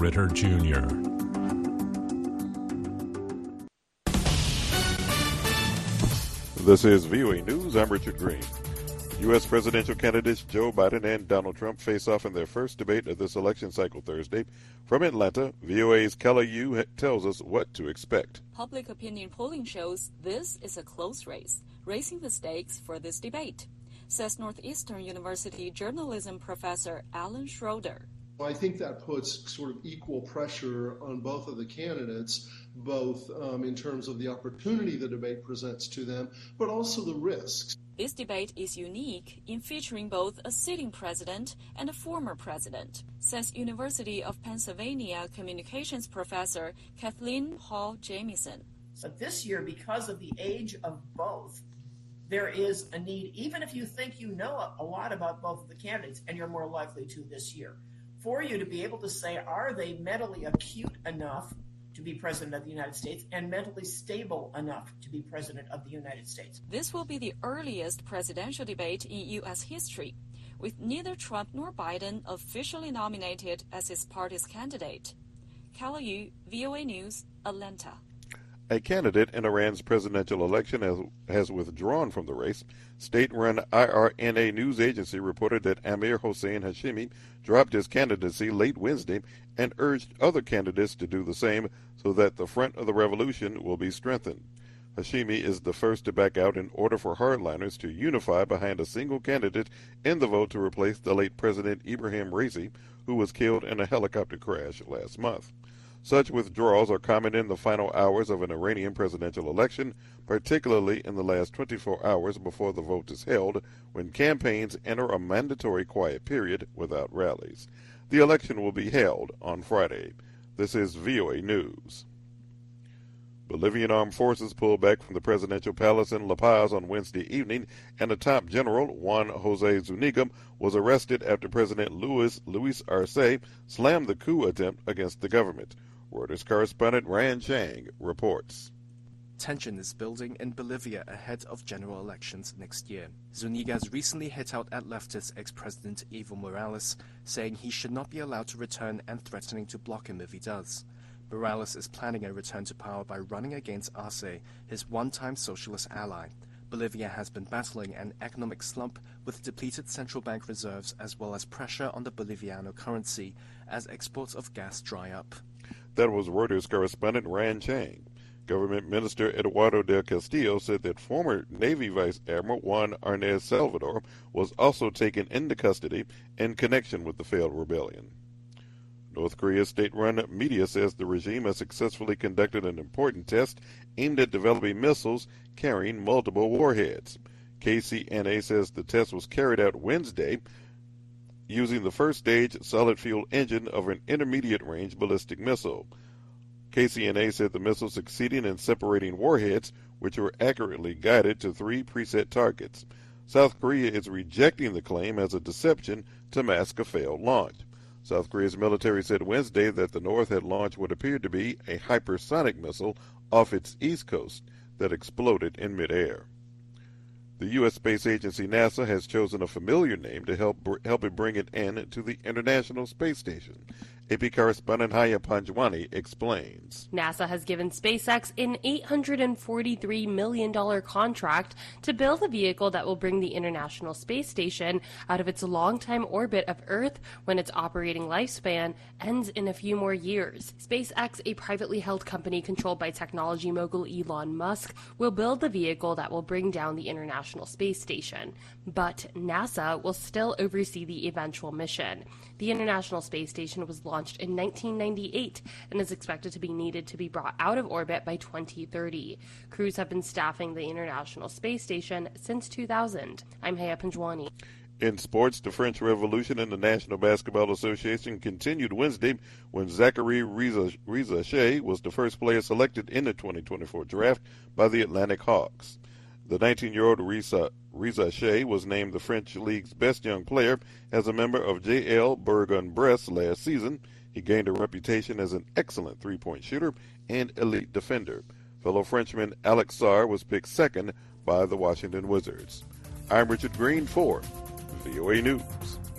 Ritter Jr. This is VOA News. I'm Richard Green. U.S. presidential candidates Joe Biden and Donald Trump face off in their first debate of this election cycle Thursday. From Atlanta, VOA's Kelly Yu tells us what to expect. Public opinion polling shows this is a close race, raising the stakes for this debate, says Northeastern University journalism professor Alan Schroeder. I think that puts sort of equal pressure on both of the candidates, both in terms of the opportunity the debate presents to them, but also the risks. This debate is unique in featuring both a sitting president and a former president, says University of Pennsylvania communications professor Kathleen Hall Jamieson. But this year, because of the age of both, there is a need, even if you think you know a lot about both of the candidates, and you're more likely to this year, for you to be able to say, are they mentally acute enough to be president of the United States and mentally stable enough to be president of the United States? This will be the earliest presidential debate in U.S. history, with neither Trump nor Biden officially nominated as his party's candidate. Kelly Yu, VOA News, Atlanta. A candidate in Iran's presidential election has withdrawn from the race. State-run IRNA news agency reported that Amir Hossein Hashemi dropped his candidacy late Wednesday and urged other candidates to do the same so that the front of the revolution will be strengthened. Hashemi is the first to back out in order for hardliners to unify behind a single candidate in the vote to replace the late President Ibrahim Raisi, who was killed in a helicopter crash last month. Such withdrawals are common in the final hours of an Iranian presidential election, particularly in the last 24 hours before the vote is held, when campaigns enter a mandatory quiet period without rallies. The election will be held on Friday. This is VOA News. Bolivian armed forces pulled back from the presidential palace in La Paz on Wednesday evening, and a top general, Juan José Zuniga, was arrested after President Luis Arce slammed the coup attempt against the government. Reuters correspondent Ryan Chang reports. Tension is building in Bolivia ahead of general elections next year. Zuniga has recently hit out at leftist ex-president Evo Morales, saying he should not be allowed to return and threatening to block him if he does. Morales is planning a return to power by running against Arce, his one-time socialist ally. Bolivia has been battling an economic slump with depleted central bank reserves as well as pressure on the Boliviano currency as exports of gas dry up. That was Reuters correspondent Ryan Chang. Government Minister Eduardo del Castillo said that former Navy Vice Admiral Juan Arnez Salvador was also taken into custody in connection with the failed rebellion. North Korea's state-run media says the regime has successfully conducted an important test aimed at developing missiles carrying multiple warheads. KCNA says the test was carried out Wednesday using the first-stage solid-fuel engine of an intermediate-range ballistic missile. KCNA said the missile succeeded in separating warheads, which were accurately guided to 3 preset targets. South Korea is rejecting the claim as a deception to mask a failed launch. South Korea's military said Wednesday that the North had launched what appeared to be a hypersonic missile off its east coast that exploded in midair. The U.S. space agency NASA has chosen a familiar name to help it bring an end to the International Space Station. AP correspondent Haya Panjwani explains. NASA has given SpaceX an $843 million contract to build a vehicle that will bring the International Space Station out of its long-time orbit of Earth when its operating lifespan ends in a few more years. SpaceX, a privately held company controlled by technology mogul Elon Musk, will build the vehicle that will bring down the International Space Station. But NASA will still oversee the eventual mission. The International Space Station was launched in 1998 and is expected to be needed to be brought out of orbit by 2030. Crews have been staffing the International Space Station since 2000. I'm Haya Panjwani. In sports, the French Revolution in the National Basketball Association continued Wednesday when Zachary Rizachet was the first player selected in the 2024 draft by the Atlantic Hawks. The 19-year-old Rizachet was named the French League's best young player as a member of JL Bourg-en-Bresse last season. He gained a reputation as an excellent three-point shooter and elite defender. Fellow Frenchman Alex Sarr was picked second by the Washington Wizards. I'm Richard Green for VOA News.